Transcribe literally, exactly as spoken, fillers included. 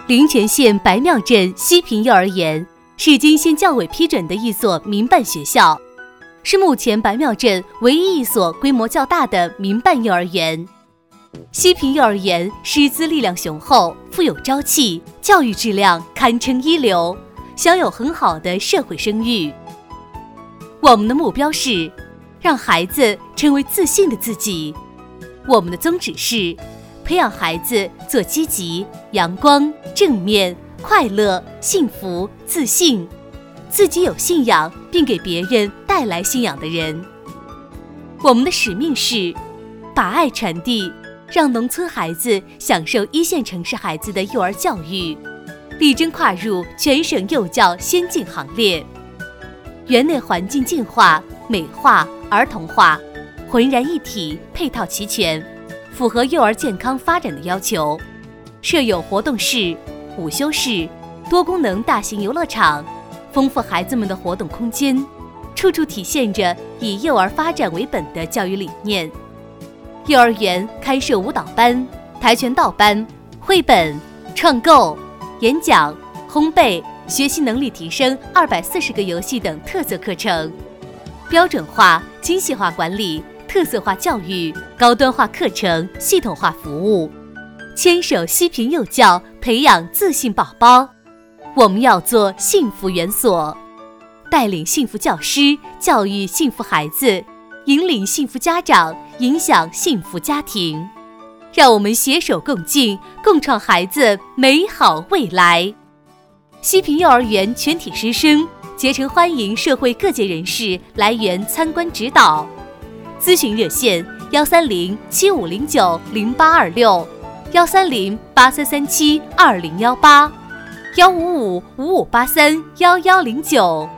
临泉县白庙镇西平幼儿园是经县教委批准的一所民办学校，是目前白庙镇唯一一所规模较大的民办幼儿园。西平幼儿园师资力量雄厚，富有朝气，教育质量堪称一流，享有很好的社会声誉。我们的目标是让孩子成为自信的自己，我们的宗旨是培养孩子做积极、阳光、正面、快乐、幸福、自信，自己有信仰并给别人带来信仰的人。我们的使命是把爱传递，让农村孩子享受一线城市孩子的幼儿教育，力争跨入全省幼教先进行列。园内环境净化、美化、儿童化，浑然一体，配套齐全，符合幼儿健康发展的要求。设有活动室、午休室、多功能大型游乐场，丰富孩子们的活动空间，处处体现着以幼儿发展为本的教育理念。幼儿园开设舞蹈班、跆拳道班、绘本、创购、演讲、烘焙、学习能力提升二百四十个游戏等特色课程，标准化、精细化管理，特色化教育，高端化课程，系统化服务，牵手西平幼教，培养自信宝宝。我们要做幸福园所，带领幸福教师，教育幸福孩子，引领幸福家长，影响幸福家庭。让我们携手共进，共创孩子美好未来。西平幼儿园全体师生竭诚欢迎社会各界人士来园参观指导。咨询热线：幺三零七五零九零八二六，幺三零八三三七二零幺八，幺五五五五八三幺幺零九。